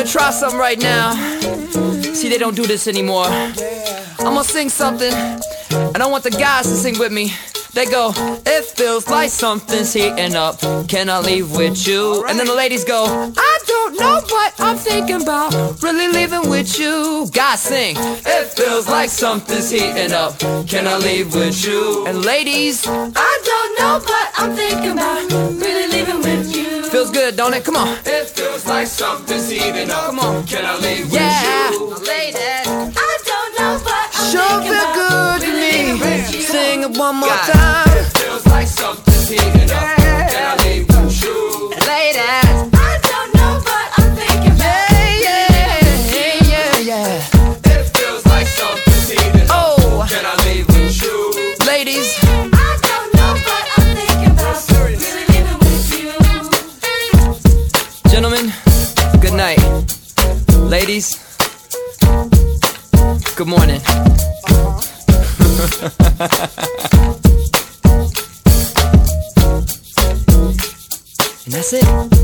gonna try something right now. See, they don't do this anymore. I'm gonna sing something, and I want the guys to sing with me. They go, it feels like something's heating up, can I leave with you? And then the ladies go, I don't know what I'm thinking about, really leaving with you. Guys sing, it feels like something's heating up, can I leave with you? And ladies, I don't know what I'm thinking about, really leaving with you. Feels good, don't it? Come on. It feels like something's heating up. Come on. Can I leave Yeah. with you? Ladies, I don't know what I'm sure thinking feel about, good to really me. with you. Sing it one more Guys, time. it feels like something's heating up. Can I leave with you? Ladies, I don't know what I'm thinking about. yeah. It feels like something's heating up. Oh, Can I leave with you? ladies, I don't know what I'm thinking about, really leaving with you. gentlemen, good night. Ladies, good morning. And that's it.